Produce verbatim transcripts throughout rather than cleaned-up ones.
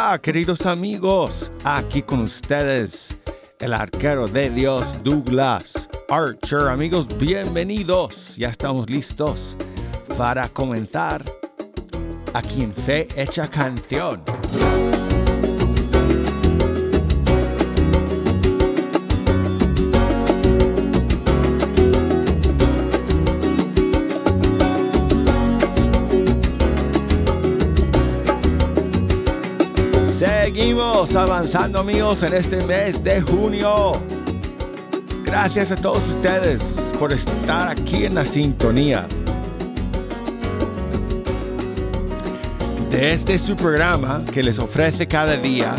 Hola, queridos amigos, aquí con ustedes el arquero de Dios, Douglas Archer. Amigos, bienvenidos. Ya estamos listos para comenzar aquí en Fe Hecha Canción. Seguimos avanzando, amigos, en este mes de junio. Gracias a todos ustedes por estar aquí en la sintonía de este su programa que les ofrece cada día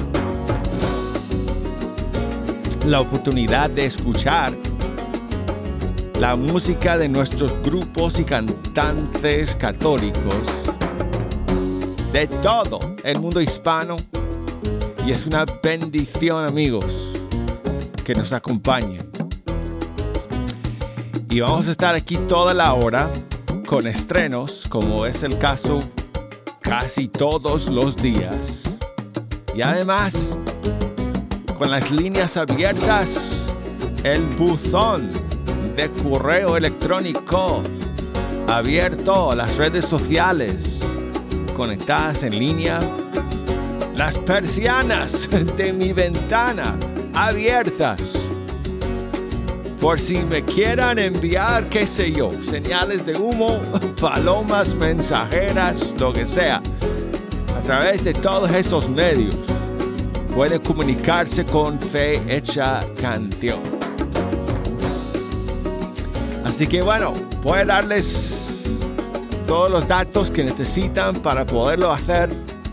la oportunidad de escuchar la música de nuestros grupos y cantantes católicos de todo el mundo hispano. Y es una bendición, amigos, que nos acompañen. Y vamos a estar aquí toda la hora con estrenos, como es el caso casi todos los días. Y además, con las líneas abiertas, el buzón de correo electrónico abierto, las redes sociales conectadas en línea, las persianas de mi ventana abiertas, por si me quieran enviar, qué sé yo, señales de humo, palomas mensajeras, lo que sea. A través de todos esos medios pueden comunicarse con Fe Hecha Canción. Así que bueno, voy a darles todos los datos que necesitan para poderlo hacer.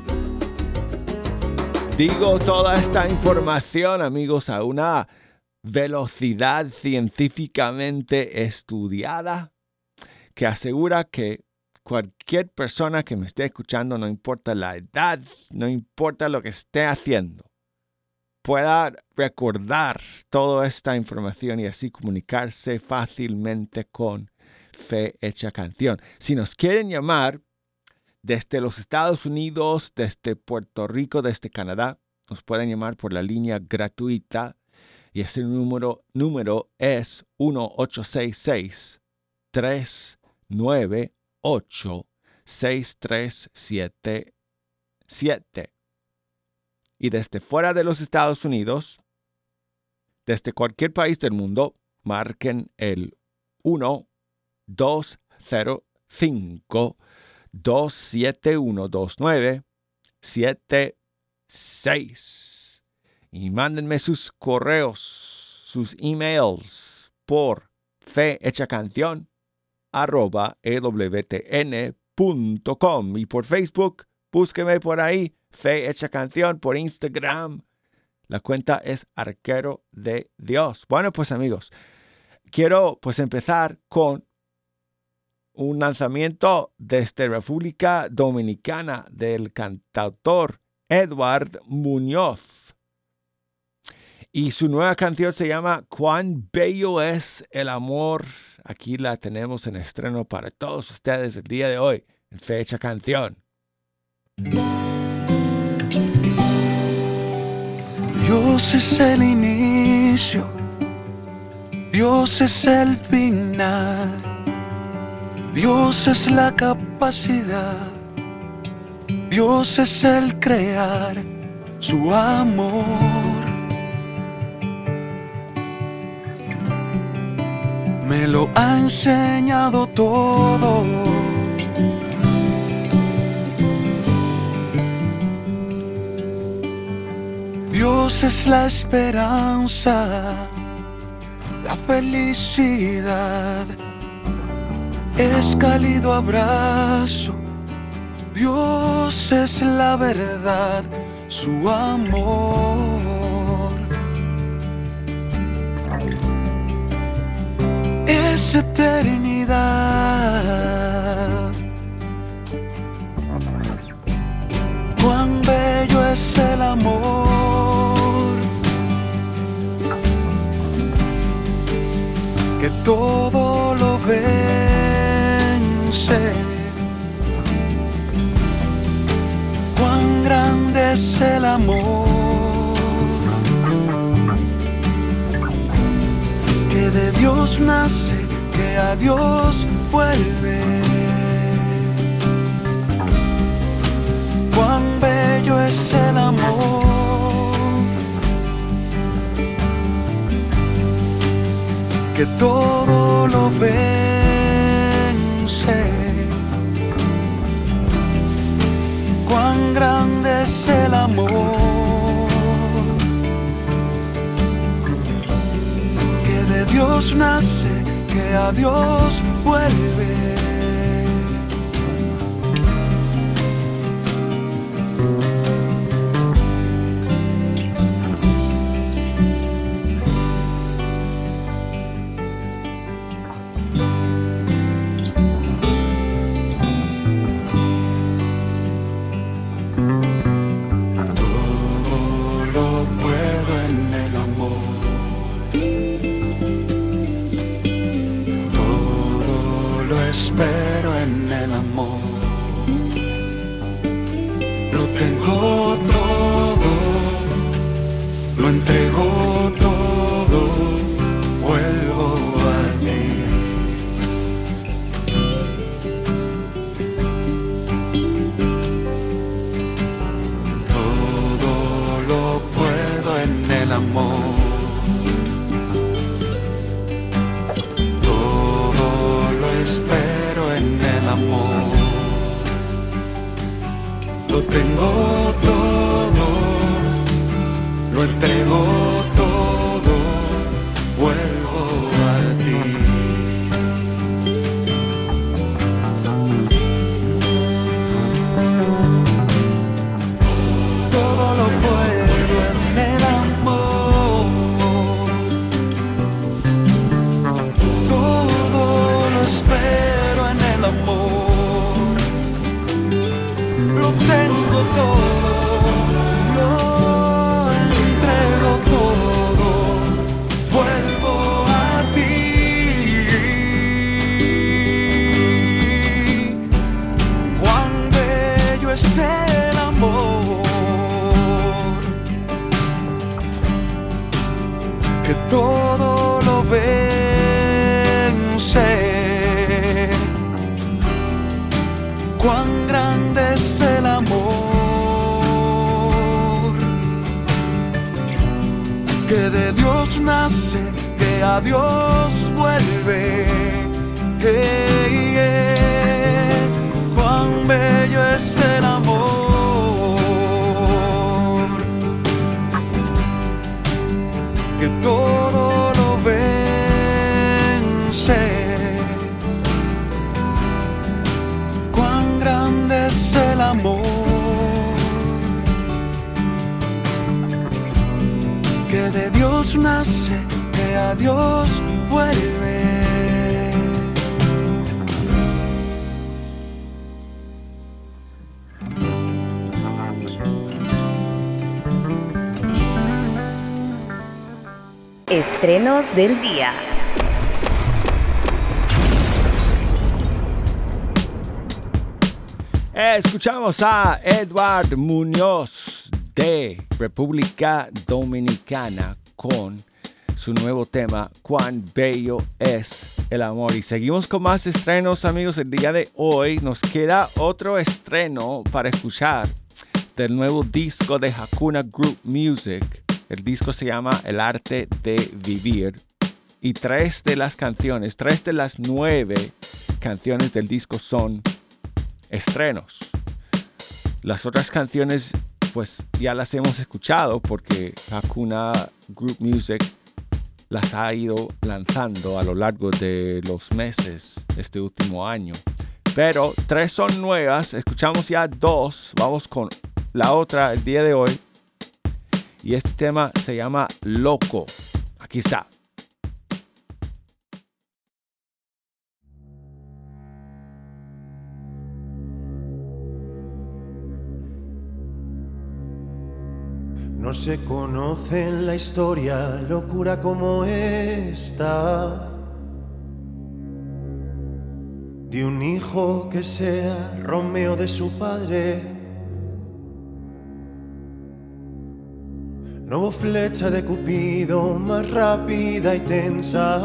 Digo toda esta información, amigos, a una velocidad científicamente estudiada que asegura que cualquier persona que me esté escuchando, no importa la edad, no importa lo que esté haciendo, pueda recordar toda esta información y así comunicarse fácilmente con Fe Hecha Canción. Si nos quieren llamar desde los Estados Unidos, desde Puerto Rico, desde Canadá, nos pueden llamar por la línea gratuita y ese número, número es uno ocho seis seis, tres nueve ocho, seis tres siete siete. Y desde fuera de los Estados Unidos, desde cualquier país del mundo, marquen el uno dos cero cinco, dos siete uno dos nueve siete seis y mándenme sus correos, sus emails por fehechacanción arroba e w t n punto com y por Facebook, búsqueme por ahí, Fe Hecha Canción, por Instagram. La cuenta es Arquero de Dios. Bueno, pues amigos, quiero pues empezar con un lanzamiento desde República Dominicana del cantautor Edward Muñoz. Y su nueva canción se llama Cuán bello es el amor. Aquí la tenemos en estreno para todos ustedes el día de hoy en Fe Hecha Canción. Dios es el inicio, Dios es el final. Dios es la capacidad, Dios es el crear su amor. Me lo ha enseñado todo. Dios es la esperanza, la felicidad. Es cálido abrazo, Dios es la verdad, su amor es eternidad. Cuán bello es el amor, que todo lo vence. Cuán grande es el amor, que de Dios nace, que a Dios vuelve. Cuán bello es el amor, que todo lo vence. Cuán grande es el amor, que de Dios nace, que a Dios vuelve. Espero en el amor, lo tengo todo, lo entrego todo, vuelvo a ti. Todo lo puedo en el amor. Espero en el amor, lo tengo todo, lo entrego todo, vuelvo a ti. Todo lo puedo en el amor, todo lo espero en el amor, lo tengo todo, lo entrego todo, vuelvo a ti. Cuán bello es el amor, que todo lo vence. Cuán grande es el amor, que de Dios nace, que a Dios vuelve. Hey, yeah. Cuán bello es el amor, que todo lo vence. Es el amor, que de Dios nace, que a Dios vuelve. Estrenos del día. Escuchamos a Edward Muñoz de República Dominicana con su nuevo tema Cuán bello es el amor. Y seguimos con más estrenos, amigos. El día de hoy nos queda otro estreno para escuchar del nuevo disco de Hakuna Group Music. El disco se llama El Arte de Vivir. Y tres de las canciones, tres de las nueve canciones del disco son estrenos. Las otras canciones pues ya las hemos escuchado porque Hakuna Group Music las ha ido lanzando a lo largo de los meses este último año. Pero tres son nuevas, escuchamos ya dos, vamos con la otra el día de hoy. Y este tema se llama Loco. Aquí está. No se conoce en la historia locura como esta, de un hijo que sea Romeo de su padre, No hubo flecha de Cupido más rápida y tensa,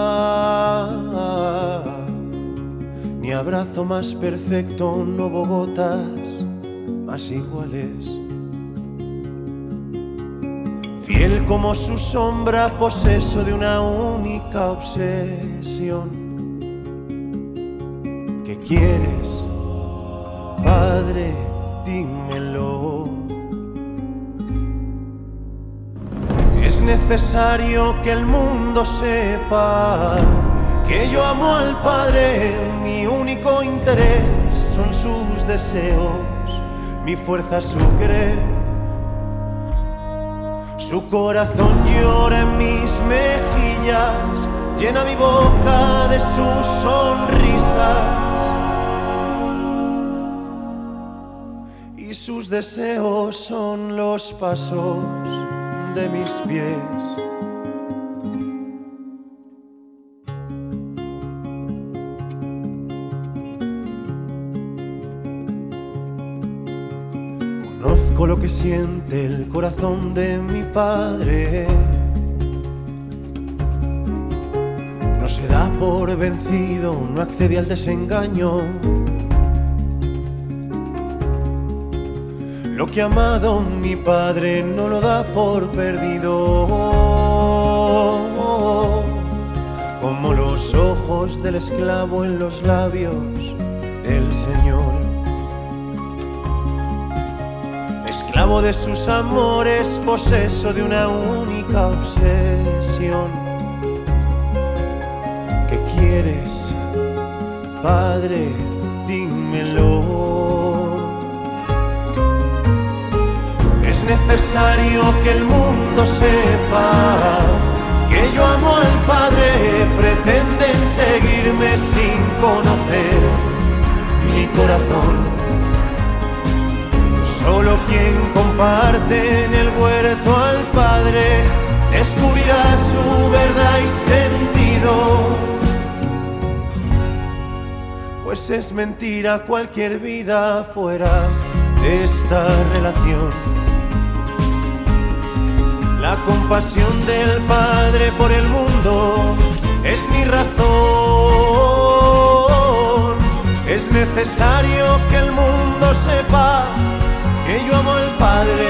ni abrazo más perfecto, no hubo gotas más iguales. Fiel como su sombra, poseso de una única obsesión. ¿Qué quieres, Padre? Dímelo. Es necesario que el mundo sepa que yo amo al Padre. Mi único interés son sus deseos, mi fuerza su querer. Su corazón llora en mis mejillas, llena mi boca de sus sonrisas, y sus deseos son los pasos de mis pies. Conozco lo que siente el corazón de mi Padre. No se da por vencido, no accede al desengaño. Lo que ha amado mi Padre no lo da por perdido, como los ojos del esclavo en los labios del Señor. Esclavo de sus amores, poseso de una única obsesión. ¿Qué quieres, Padre? Dímelo. Es necesario que el mundo sepa que yo amo al Padre. Pretenden seguirme sin conocer mi corazón. Solo quien comparte en el huerto al Padre descubrirá su verdad y sentido. Pues es mentira cualquier vida fuera de esta relación. La compasión del Padre por el mundo es mi razón. Es necesario que el mundo sepa que yo amo al Padre.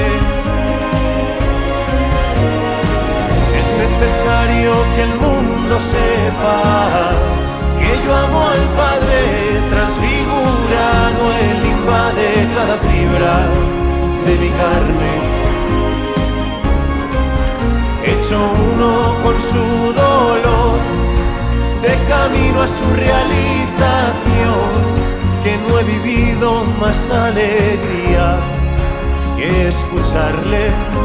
Es necesario que el mundo sepa que yo amo al Padre. Transfigurado Él invade cada fibra de mi carne, hecho uno con su dolor, de camino a su realización. Que no he vivido más alegría que escucharle.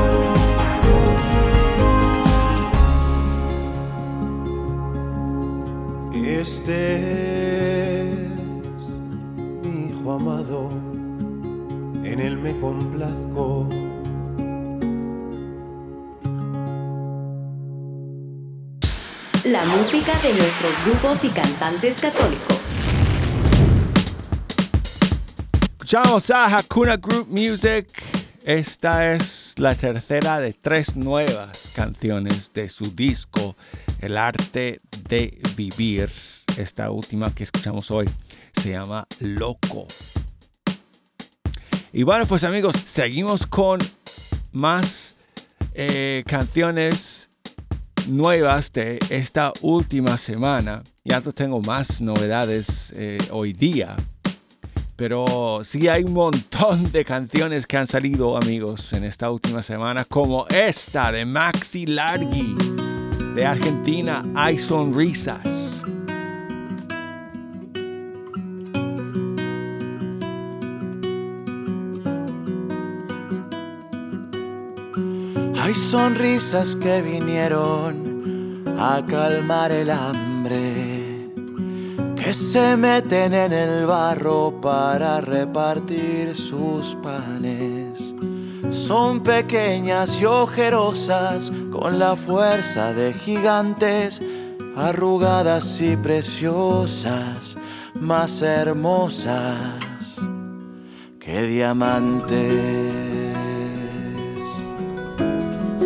Este es mi Hijo amado, en él me complazco. La música de nuestros grupos y cantantes católicos. Escuchamos a Hakuna Group Music. Esta es la tercera de tres nuevas canciones de su disco El Arte de Vivir. Esta última que escuchamos hoy se llama Loco. Y bueno, pues amigos, seguimos con más eh, canciones nuevas de esta última semana. Ya no tengo más novedades eh, hoy día. Pero sí hay un montón de canciones que han salido, amigos, en esta última semana, como esta de Maxi Largi, de Argentina, Hay Sonrisas. Hay sonrisas que vinieron a calmar el hambre, que se meten en el barro para repartir sus panes. Son pequeñas y ojerosas, con la fuerza de gigantes, arrugadas y preciosas, más hermosas que diamantes.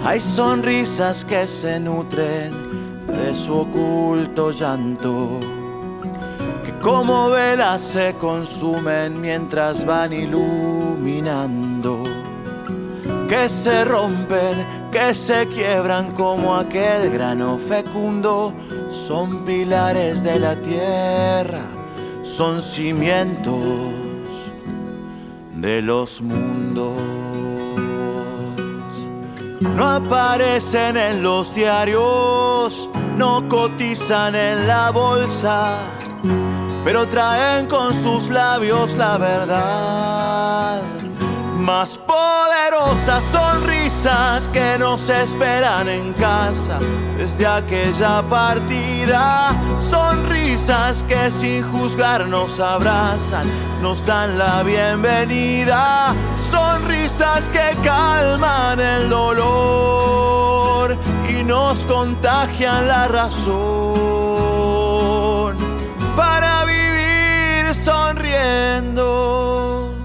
Hay sonrisas que se nutren de su oculto llanto, que como velas se consumen mientras van iluminando, que se rompen, que se quiebran como aquel grano fecundo. Son pilares de la tierra, son cimientos de los mundos. No aparecen en los diarios, no cotizan en la bolsa, pero traen con sus labios la verdad. Más poderosas sonrisas que nos esperan en casa desde aquella partida. Sonrisas que sin juzgar nos abrazan, nos dan la bienvenida. Sonrisas que calman el dolor y nos contagian la razón para vivir sonriendo.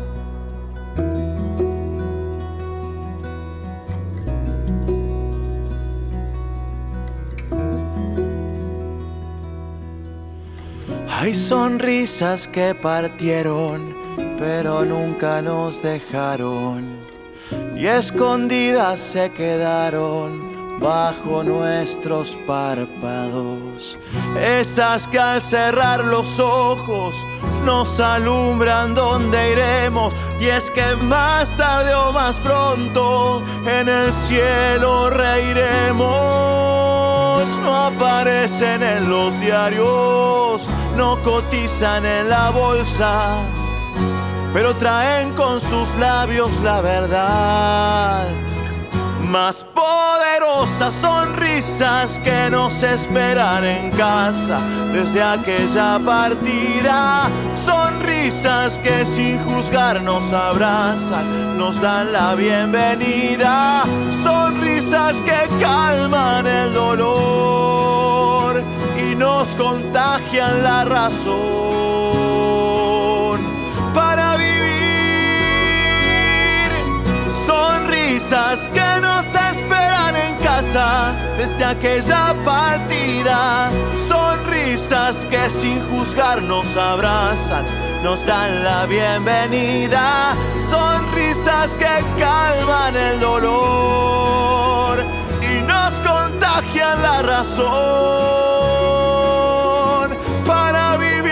Hay sonrisas que partieron, pero nunca nos dejaron, y escondidas se quedaron bajo nuestros párpados. Esas que al cerrar los ojos nos alumbran donde iremos, y es que más tarde o más pronto en el cielo reiremos. No aparecen en los diarios, no cotizan en la bolsa, pero traen con sus labios la verdad. Más poderosas sonrisas que nos esperan en casa desde aquella partida. Sonrisas que sin juzgar nos abrazan, nos dan la bienvenida. Sonrisas que calman el dolor y nos contagian la razón para vivir. Sonrisas que nos esperan en casa desde aquella partida. Sonrisas que sin juzgar nos abrazan, nos dan la bienvenida. Sonrisas que calman el dolor y nos contagian la razón para vivir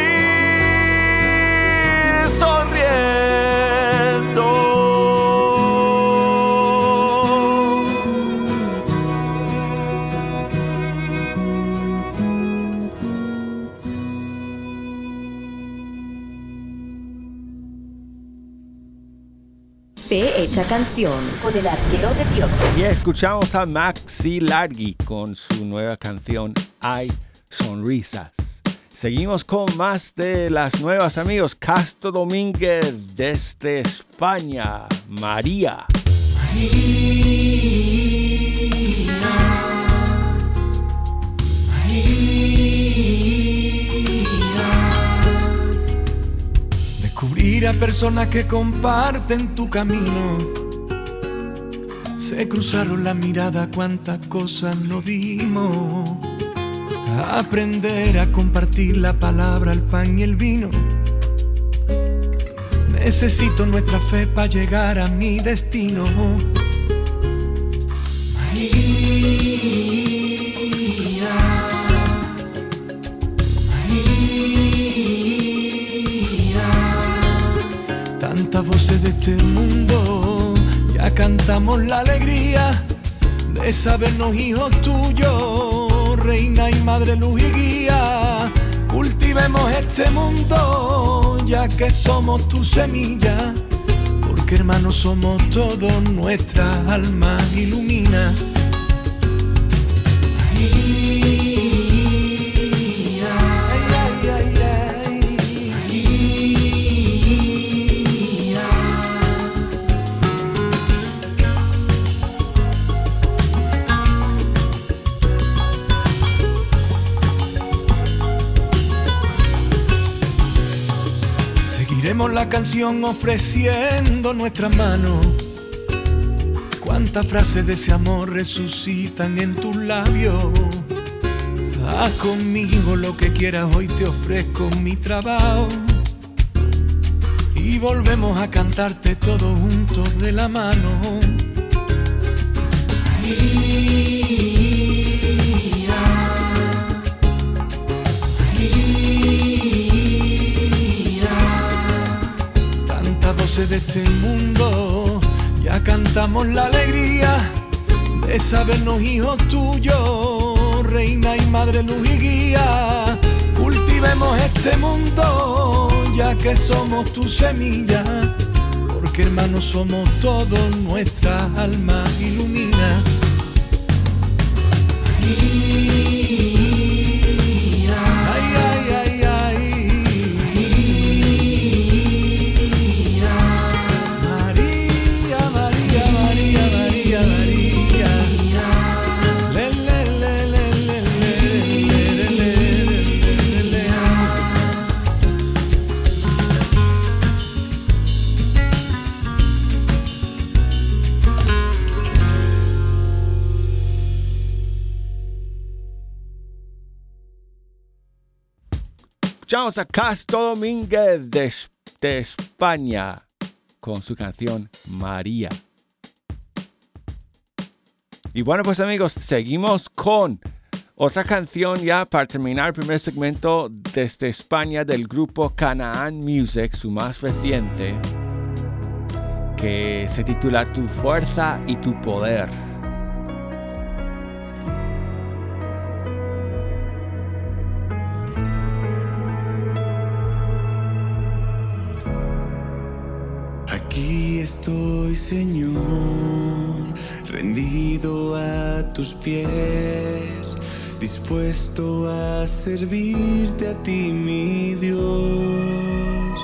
sonriendo. Fe Hecha Canción con el arquero de Dios. Y escuchamos a Maxi Largi con su nueva canción Hay Sonrisas. Seguimos con más de las nuevas, amigos. Casto Domínguez desde España. María. Descubrir a personas que comparten tu camino. Se cruzaron la mirada, cuántas cosas nos dimos. A aprender a compartir la palabra, el pan y el vino. Necesito nuestra fe para llegar a mi destino. María, María. Tantas voces de este mundo, ya cantamos la alegría de sabernos hijos tuyos. Reina y madre, luz y guía, cultivemos este mundo, ya que somos tu semilla, porque hermanos somos todos, nuestra alma ilumina. María, ay, ay, ay, ay. María. Seguiremos la canción ofreciendo nuestras manos, Cuántas frases de ese amor resucitan en tus labios. Haz conmigo lo que quieras, hoy te ofrezco mi trabajo. Y volvemos a cantarte todos juntos de la mano. María, María. Tantas voces de este mundo, ya cantamos la alegría de sabernos hijos tuyos, reina y madre, luz y guía. Cultivemos este mundo, ya que somos tu semilla, porque hermanos somos todos, nuestra alma ilumina. María, ay, ay, ay, ay. María, María, María, María, María. Le, le, le, le, le, le, le, le, le, le. Escuchamos a Castro Domínguez de, de España con su canción María. Y bueno, pues amigos, seguimos con otra canción ya para terminar el primer segmento desde España del grupo Canaan Music, su más reciente, que se titula Tu fuerza y tu poder. Aquí estoy, Señor, rendido a tus pies, dispuesto a servirte a ti, mi Dios.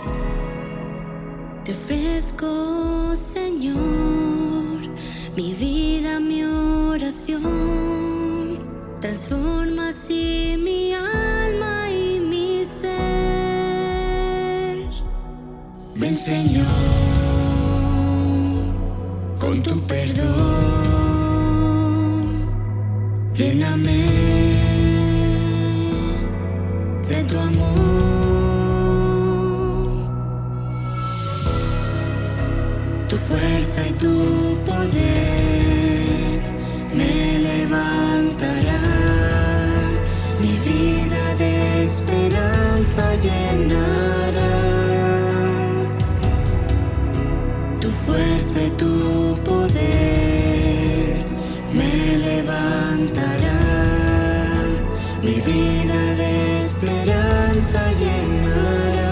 Te ofrezco, Señor, mi vida, mi oración. Transforma así mi alma y mi ser. Ven, Señor, con tu perdón, lléname de tu amor. Tu fuerza y tu poder me levantarán, mi vida de esperanza llenarás. Tu fuerza y tu poder me levantarán, mi vida de esperanza llenarás.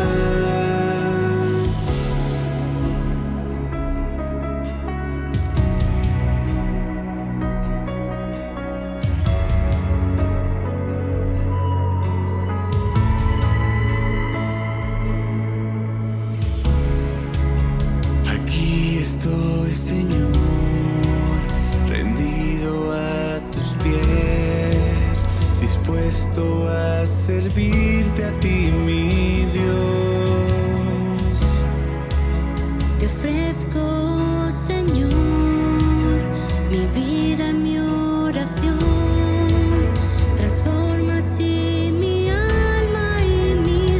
Aquí estoy, Señor, rendido a tus pies, dispuesto a servirte a ti, mi Dios. Te ofrezco, Señor, mi vida, mi oración. Transforma así mi alma y mi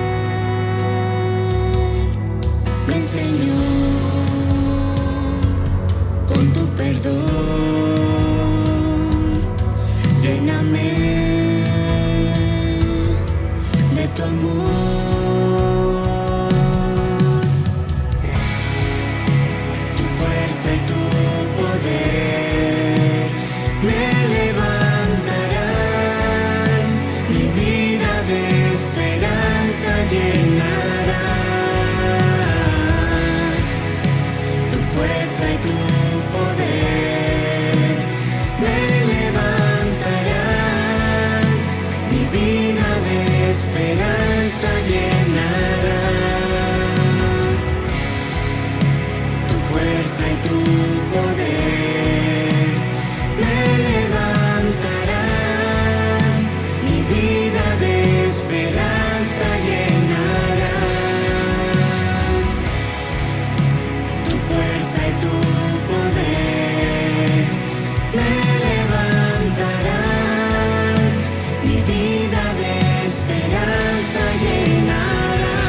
ser. Ven, Señor, con tu perdón, lléname de tu amor. Tu fuerza y tu poder me levantarán, mi vida de esperanza llenarás. Tu fuerza y tu poder me levantarán, mi vida de esperanza llenarás. Tu fuerza y tu poder me levantarán, mi vida de esperanza llenarás. Tu fuerza y tu poder vida de esperanza llenarás.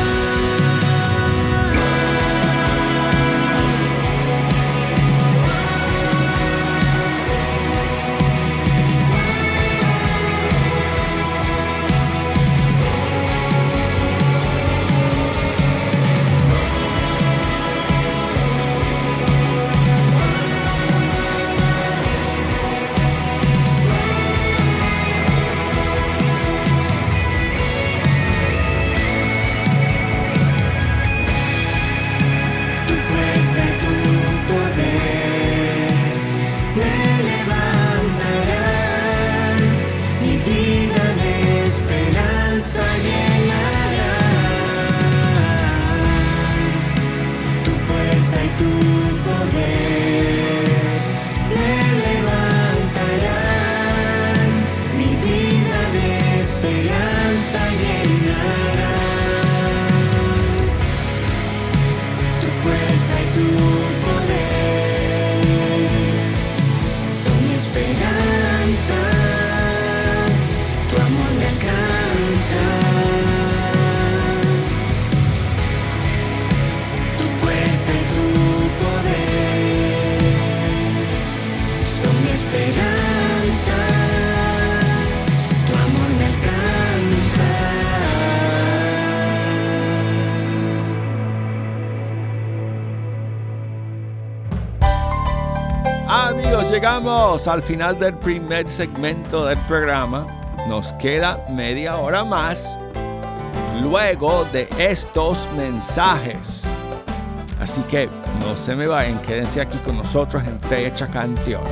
Amigos, llegamos al final del primer segmento del programa. Nos queda media hora más luego de estos mensajes. Así que no se me vayan, quédense aquí con nosotros en Fecha Canción.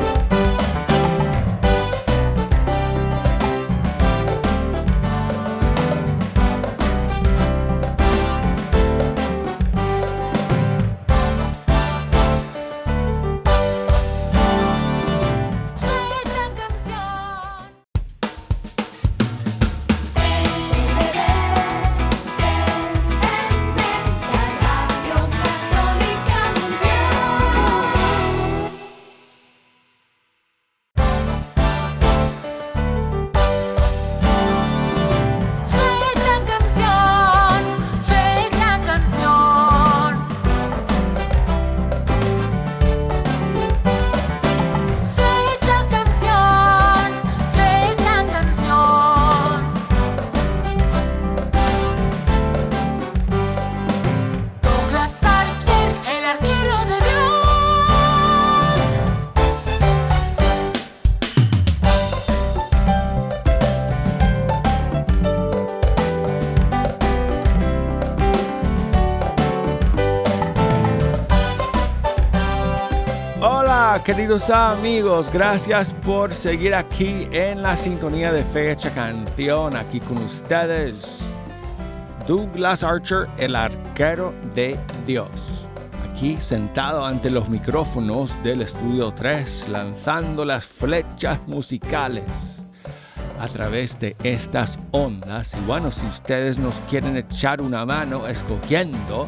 Queridos amigos, gracias por seguir aquí en la sintonía de Fecha Canción. Aquí con ustedes, Douglas Archer, el arquero de Dios. Aquí sentado ante los micrófonos del Estudio tres, lanzando las flechas musicales a través de estas ondas. Y bueno, si ustedes nos quieren echar una mano escogiendo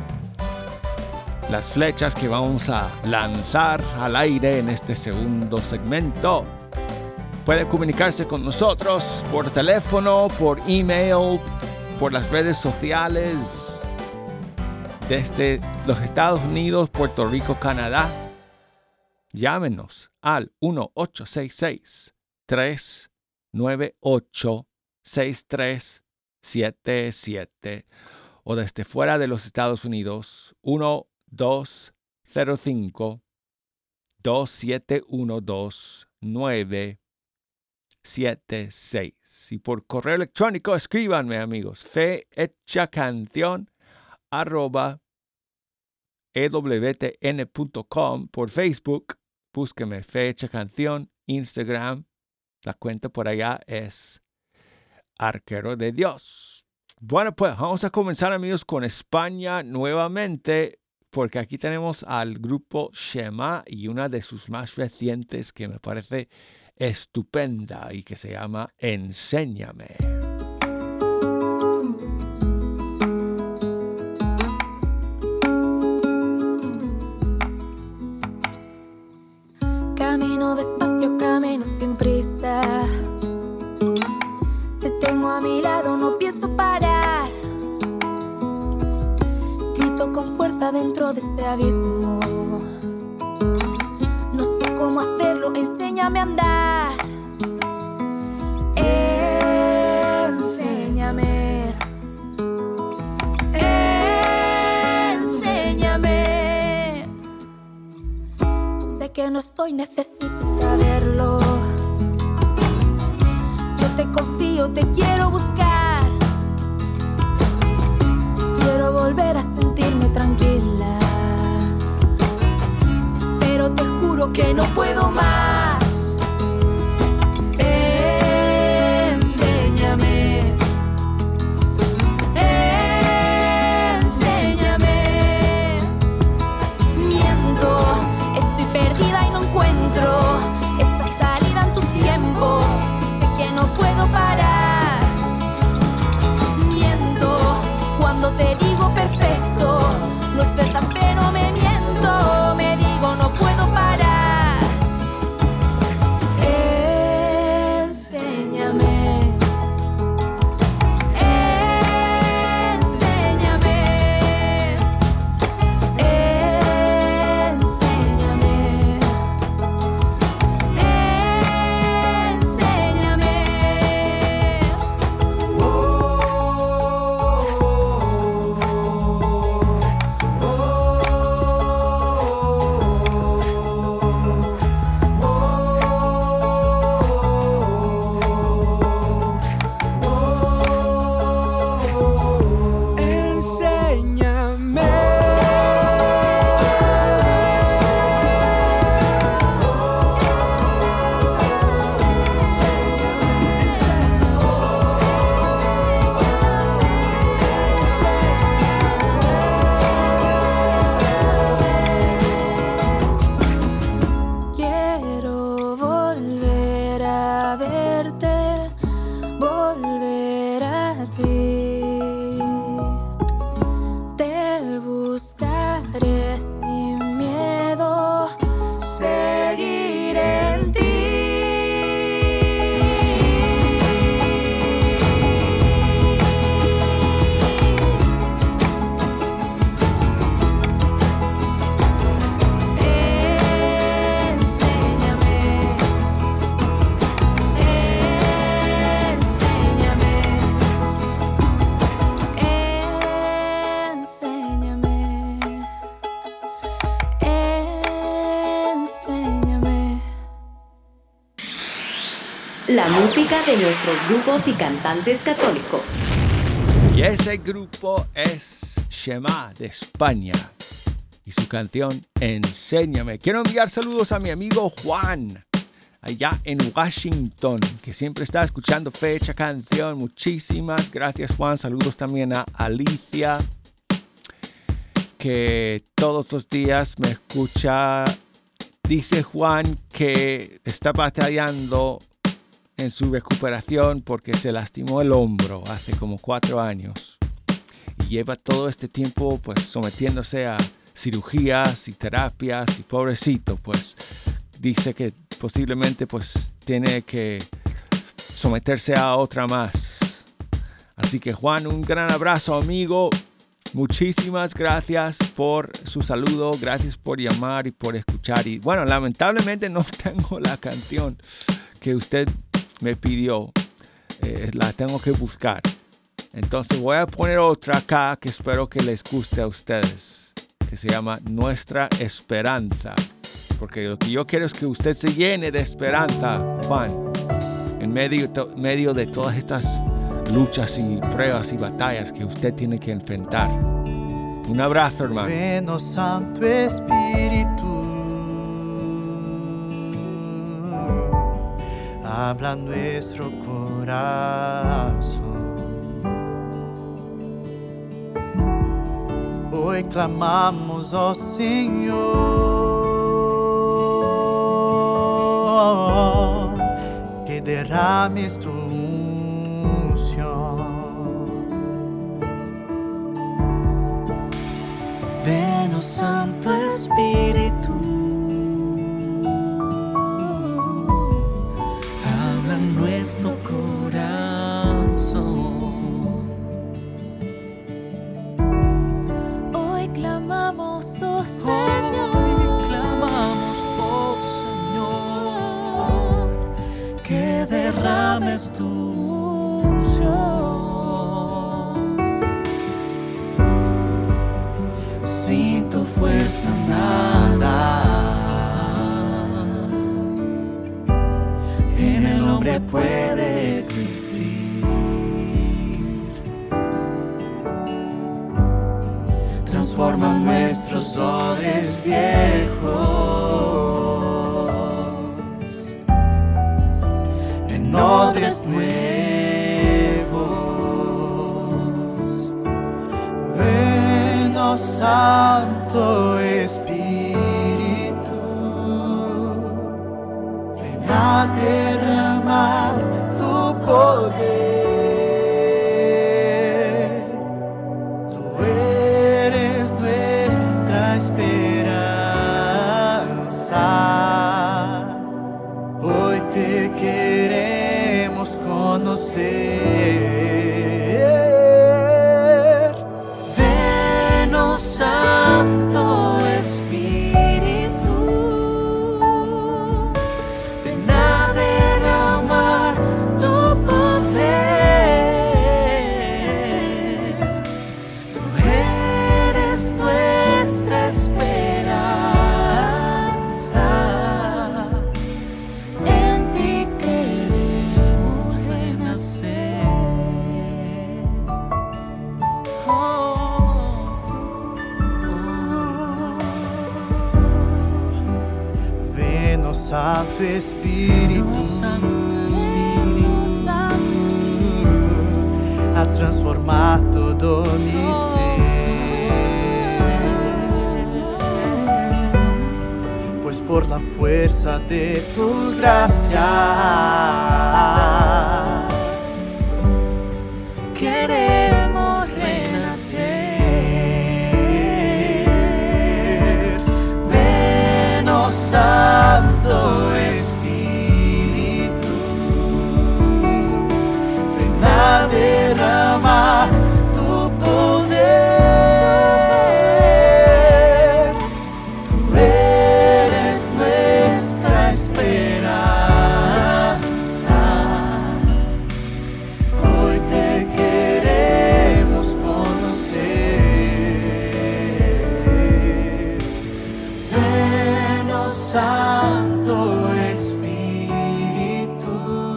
las flechas que vamos a lanzar al aire en este segundo segmento, pueden comunicarse con nosotros por teléfono, por email, por las redes sociales desde los Estados Unidos, Puerto Rico, Canadá. Llámenos al uno ocho seis seis, tres nueve ocho, seis tres siete siete o desde fuera de los Estados Unidos uno dos cero cinco, dos siete uno dos, nueve siete seis. Y por correo electrónico escríbanme, amigos, fehechacanción arroba e w t n punto com. Por Facebook, búsqueme Fecha Canción. Instagram, la cuenta por allá es Arquero de Dios. Bueno, pues vamos a comenzar, amigos, con España nuevamente, porque aquí tenemos al grupo Shema y una de sus más recientes que me parece estupenda y que se llama Enséñame. Camino despacio, camino sin prisa. Te cabeza dentro de este abismo. No sé cómo hacerlo, enséñame a andar. Enséñame. Enséñame. Sé que no estoy, necesito saberlo. Yo te confío, te quiero buscar. Quiero volver a sentirme tranquila, pero te juro que no puedo más. Enséñame. Enséñame. Miento, estoy perdida y no encuentro esta salida en tus tiempos. Y sé que no puedo parar. Miento cuando te digo perfecto, no es verdad pero me miento, me digo no puedo parar. Enséñame. Enséñame. Enséñame. Quiero volver a verte, volver a ti. Te buscaré sin miedo, seguiré en ti. La música de nuestros grupos y cantantes católicos. Y ese grupo es Shema de España y su canción Enséñame. Quiero enviar saludos a mi amigo Juan, allá en Washington, que siempre está escuchando Fecha Canción. Muchísimas gracias, Juan. Saludos también a Alicia, que todos los días me escucha. Dice Juan que está batallando en su recuperación porque se lastimó el hombro hace como cuatro años y lleva todo este tiempo pues sometiéndose a cirugías y terapias y pobrecito pues dice que posiblemente pues tiene que someterse a otra más. Así que Juan, un gran abrazo, amigo. Muchísimas gracias por su saludo, gracias por llamar y por escuchar. Y bueno, lamentablemente no tengo la canción que usted me pidió, eh, la tengo que buscar. Entonces voy a poner otra acá que espero que les guste a ustedes, que se llama Nuestra Esperanza, porque lo que yo quiero es que usted se llene de esperanza, Juan, en medio, to- medio de todas estas luchas y pruebas y batallas que usted tiene que enfrentar. Un abrazo, hermano. Ven, oh Santo Espíritu, habla nuestro corazón. Hoy clamamos, oh Señor, que derrames tu unción. Ven, oh Santo Espíritu, habla en nuestro corazón. Hoy clamamos es tu unción. Sin tu fuerza nada en el hombre puede existir. Transforma nuestros odres viejos en odres nuevos. Ven, oh Santo Espíritu, ven a derramar tu poder. Hoy te queremos conocer. Ven, oh Santo Espíritu, ven a derramar tu poder. Tú eres nuestra esperanza. Santo Espíritu, Santo Espíritu, Santo Espíritu, a transformar todo mi ser, pues por la fuerza de tu gracia queremos renacer. Ven, oh Santo Espíritu, ven a derramar tu poder. Tú eres nuestra esperanza. Hoy te queremos conocer. Ven, oh Santo Espíritu,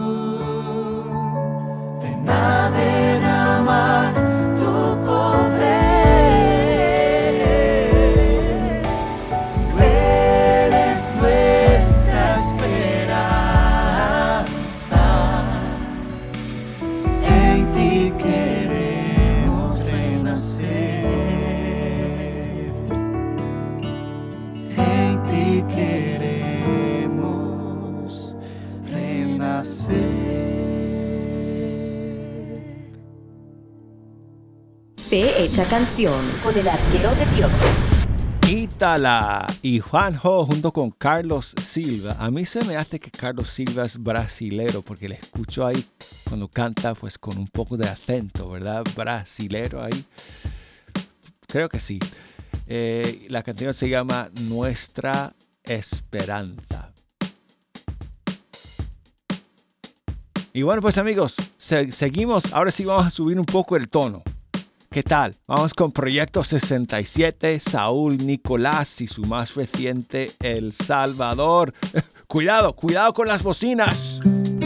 ven a derramar tu poder. Tú eres nuestra esperanza. En ti queremos renacer. En ti queremos renacer. Fe hecha canción con el arquero de Dios. Ítala y Juanjo junto con Carlos Silva. A mí se me hace que Carlos Silva es brasilero porque le escucho ahí cuando canta pues con un poco de acento, ¿verdad? Brasilero ahí. Creo que sí. Eh, la canción se llama Nuestra Esperanza. Y bueno, pues amigos, se- seguimos. Ahora sí vamos a subir un poco el tono. ¿Qué tal? Vamos con Proyecto sesenta y siete, Saúl Nicolás y su más reciente El Salvador. Cuidado, cuidado con las bocinas.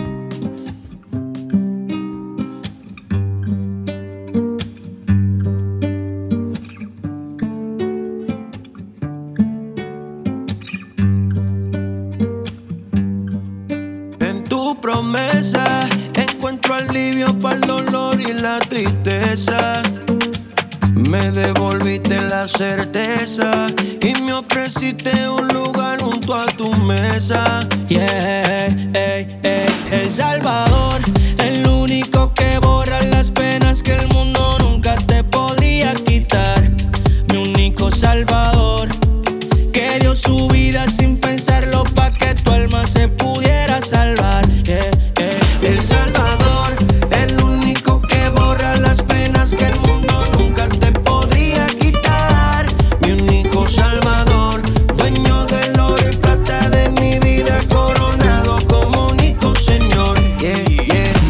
En tu promesa encuentro alivio para el dolor y la tristeza. Me devolviste la certeza y me ofreciste un lugar junto a tu mesa. Yeah, ey, ey. El Salvador, el único que borra las penas que el mundo nunca te podría quitar. Mi único Salvador, que dio su vida sin pensarlo pa' que tu alma se pudiera salvar. Yeah, yeah. El Salvador, el único que borra las penas que el mundo nunca te podría quitar. Mi único Salvador, dueño del oro y plata de mi vida, coronado como único Señor. Yeah, yeah.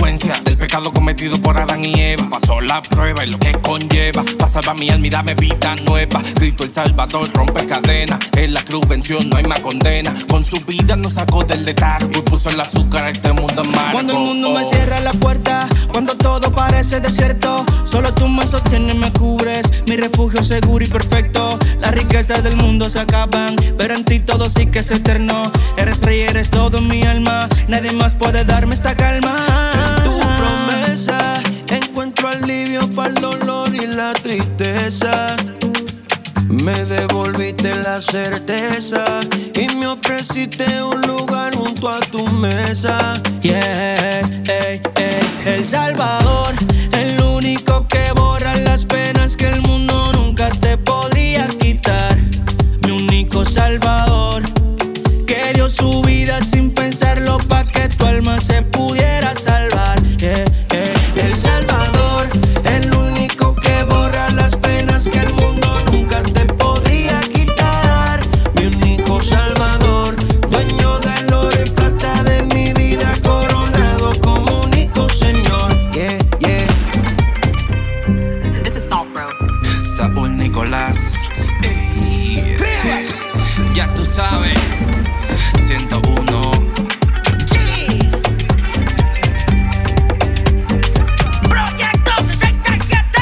consecuencia del pecado cometido por Adán y Eva. Pasó la prueba y lo que conlleva. Pa' salvar mi alma y dame vida nueva. Cristo el Salvador rompe cadenas. En la cruz venció, no hay más condena. Con su vida nos sacó del letargo y puso el azúcar a este mundo amargo. Cuando el mundo me cierra la puerta, cuando todo parece desierto, solo tú me sostienes, me cubres, mi refugio seguro y perfecto. Las riquezas del mundo se acaban, pero en ti todo sí que es eterno. Eres rey, eres todo en mi alma, nadie más puede darme esta calma. En tu promesa encuentro alivio para el dolor y la tristeza. Me devolviste la certeza y me ofreciste un lugar junto a tu mesa. Yeah, ey, ey. El Salvador, el único que borra las penas que el mundo nunca te podría quitar. Mi único Salvador, que dio su vida sin pensarlo pa' que tu alma se pudiera salvar. Yeah, yeah. El Salvador, el único que borra las penas que el mundo nunca te podría quitar. Mi único Salvador, dueño del oro y plata de mi vida, coronado como único Señor. Yeah, yeah. This is Salt Bro. Saúl Nicolás. Ey, ya tú sabes. ciento uno. Proyecto sesenta y siete.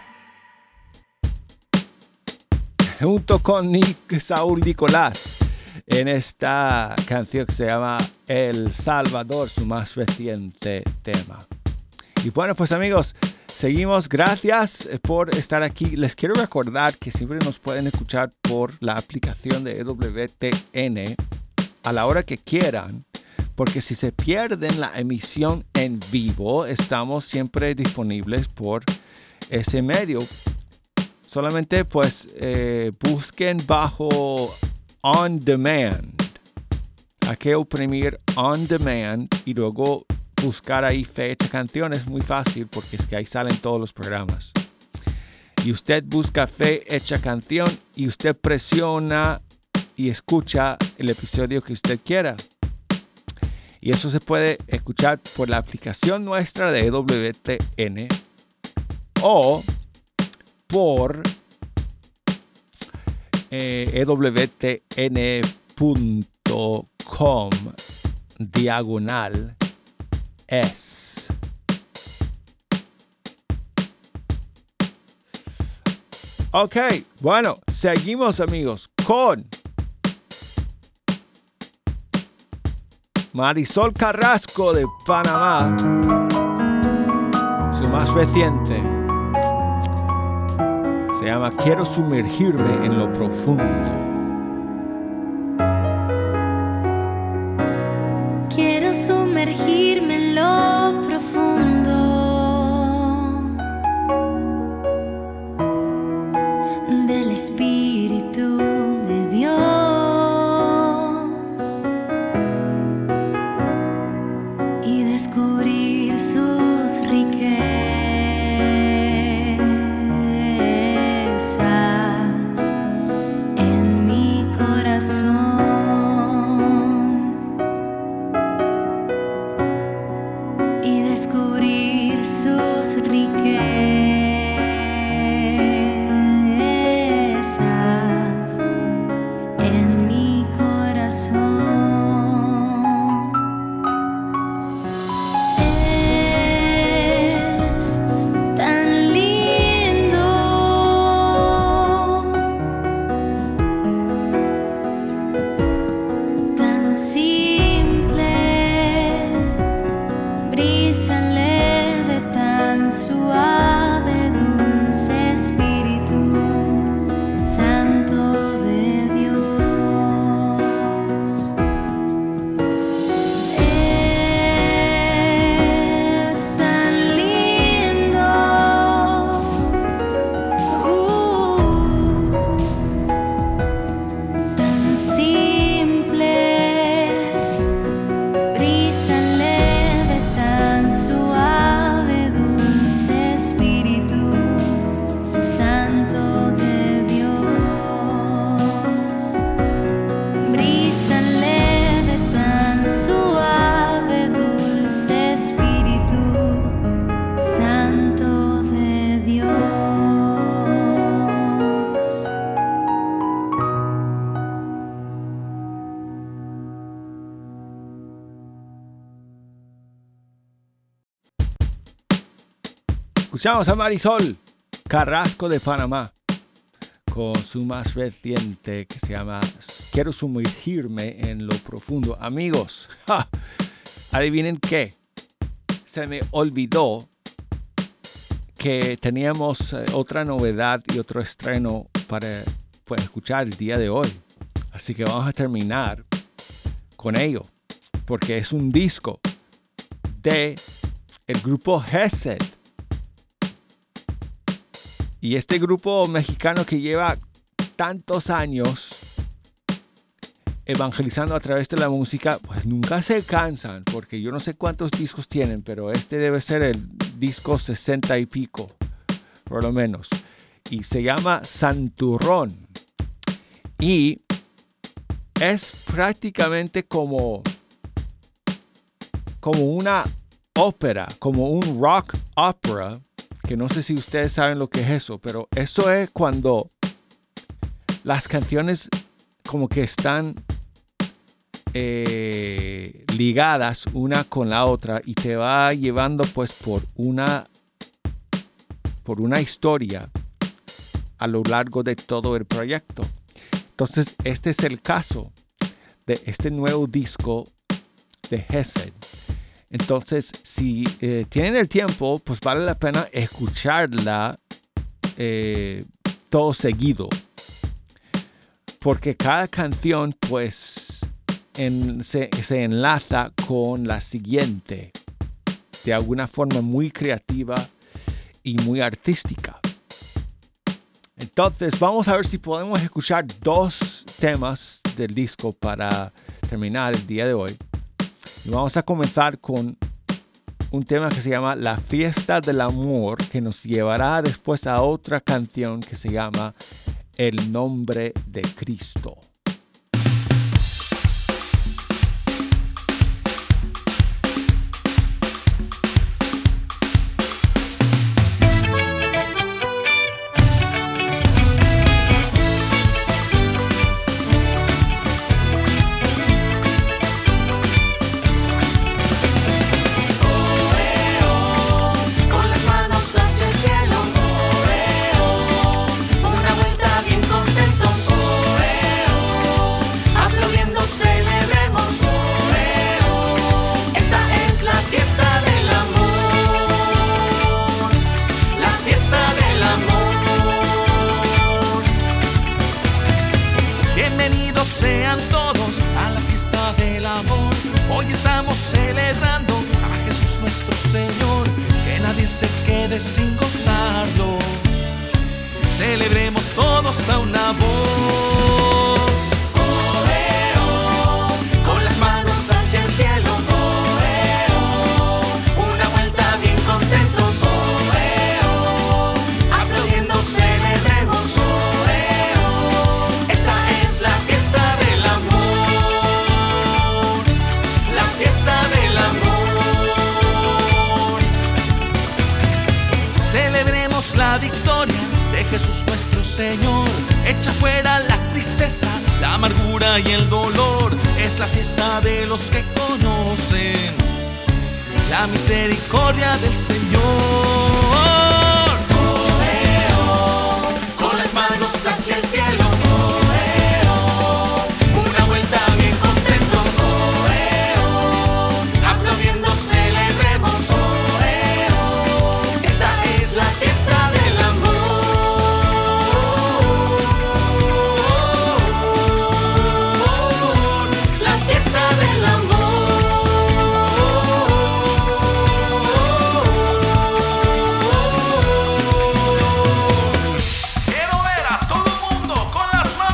Junto con Nick, Saúl Nicolás en esta canción que se llama El Salvador, su más reciente tema. Y bueno, pues amigos, seguimos. Gracias por estar aquí. Les quiero recordar que siempre nos pueden escuchar por la aplicación de E W T N a la hora que quieran, porque si se pierden la emisión en vivo, estamos siempre disponibles por ese medio. Solamente pues eh, busquen bajo On Demand. Hay que oprimir On Demand y luego buscar ahí Fecha Canción. Es muy fácil porque es que ahí salen todos los programas. Y usted busca Fecha Canción y usted presiona y escucha el episodio que usted quiera. Y eso se puede escuchar por la aplicación nuestra de E W T N o por eh, E W T N punto com diagonal es. Ok, bueno, seguimos amigos con Marisol Carrasco de Panamá, su más reciente se llama Quiero sumergirme en lo profundo. Quiero sumergirme en lo profundo del Espíritu de Dios y descubrir sus riquezas en mi corazón y descubrir sus riquezas en mi corazón. Es tan lindo tan simple, brisa leve, tan suave. Escuchamos a Marisol Carrasco de Panamá con su más reciente que se llama Quiero sumergirme en lo profundo. Amigos, ¡ja! Adivinen qué, se me olvidó que teníamos eh, otra novedad y otro estreno para pues, escuchar el día de hoy. Así que vamos a terminar con ello, porque es un disco de el grupo Gesed. Y este grupo mexicano que lleva tantos años evangelizando a través de la música, pues nunca se cansan, porque yo no sé cuántos discos tienen, pero este debe ser el disco sesenta y pico, por lo menos. Y se llama Santurrón. Y es prácticamente como, como una ópera, como un rock opera, que no sé si ustedes saben lo que es eso, pero eso es cuando las canciones como que están eh, ligadas una con la otra y te va llevando pues por una, por una historia a lo largo de todo el proyecto. Entonces, este es el caso de este nuevo disco de Gesed. Entonces, si eh, tienen el tiempo, pues vale la pena escucharla eh, todo seguido. Porque cada canción, pues, en, se, se enlaza con la siguiente. De alguna forma muy creativa y muy artística. Entonces, vamos a ver si podemos escuchar dos temas del disco para terminar el día de hoy. Y vamos a comenzar con un tema que se llama La Fiesta del Amor, que nos llevará después a otra canción que se llama El Nombre de Cristo. Sean todos a la fiesta del amor. Hoy estamos celebrando a Jesús nuestro Señor. Que nadie se quede sin gozarlo. Celebremos todos a una voz. Oh, eh, oh, con las manos hacia el cielo. Oh, eh, oh, una vuelta bien contentos. Oh, eh, oh, aplaudiendo celebremos. Oh, eh, oh, esta es la fiesta del amor, la fiesta del amor. Celebremos la victoria de Jesús nuestro Señor. Echa fuera la tristeza, la amargura y el dolor. Es la fiesta de los que conocen la misericordia del Señor. Oh, eh, oh, con las manos hacia el cielo. Oh, celebremos, oh, eh, oh, esta es la fiesta del amor, la fiesta del amor. Quiero ver a todo el mundo con las manos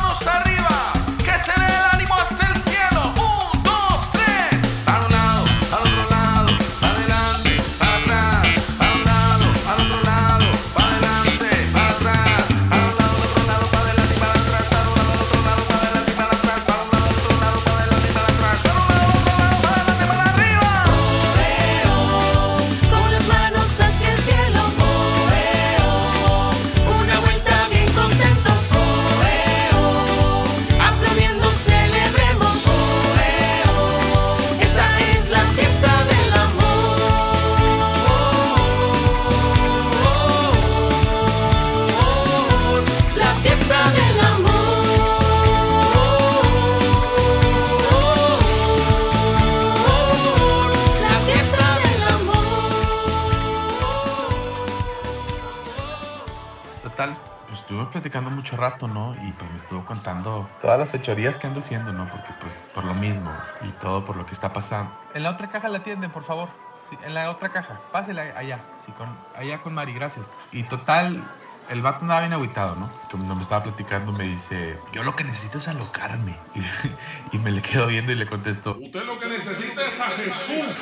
estuvimos platicando mucho rato, ¿no? Y pues me estuvo contando todas las fechorías que ando haciendo, ¿no? Porque pues por lo mismo y todo por lo que está pasando. En la otra caja la atienden, por favor. Sí, en la otra caja. Pásela allá. Sí, con, allá con Mari, gracias. Y total, el vato andaba bien agüitado, ¿no? Como me estaba platicando, me dice, yo lo que necesito es alocarme. Y, y me le quedo viendo y le contesto, usted lo que necesita es a Jesús.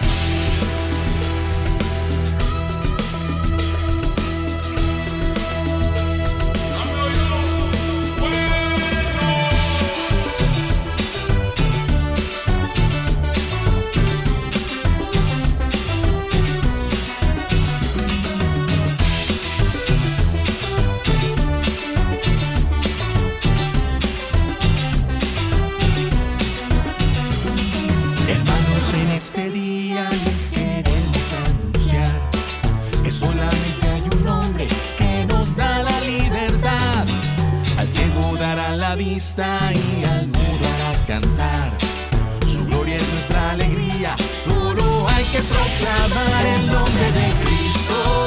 En este día les queremos anunciar que solamente hay un hombre que nos da la libertad. Al ciego dará la vista y al mudo hará cantar. Su gloria es nuestra alegría, solo hay que proclamar el nombre de Cristo.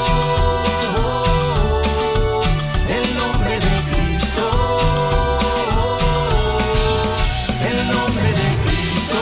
El nombre de Cristo. El nombre de Cristo.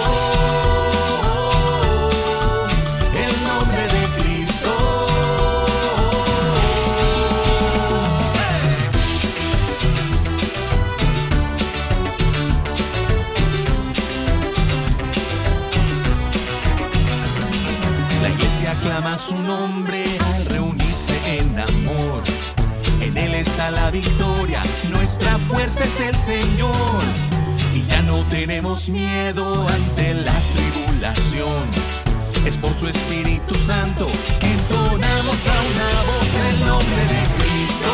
Aclama su nombre al reunirse en amor. En él está la victoria, nuestra fuerza es el Señor. Y ya no tenemos miedo ante la tribulación. Es por su Espíritu Santo que entonamos a una voz el nombre de Cristo.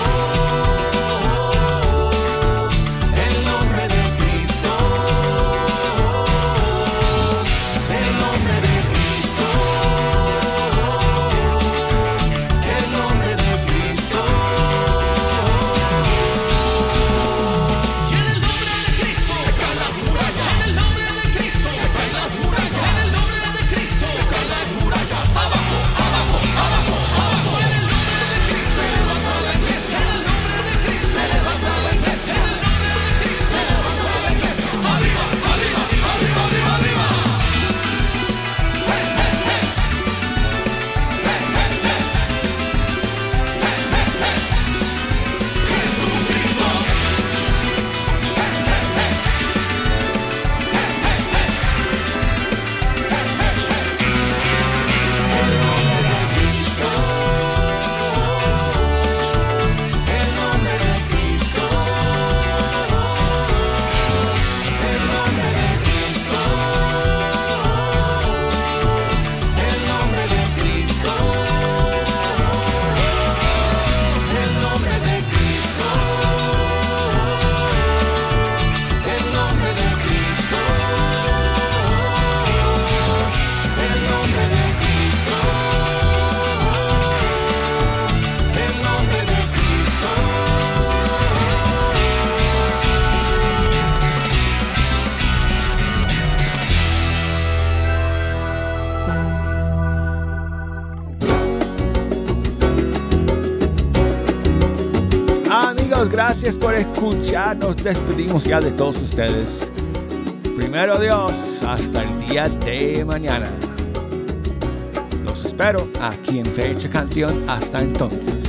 El nombre de Cristo. El nombre de Cristo. Gracias por escuchar. Nos despedimos ya de todos ustedes. Primero Dios, hasta el día de mañana. Los espero aquí en Fecha Canción. Hasta entonces.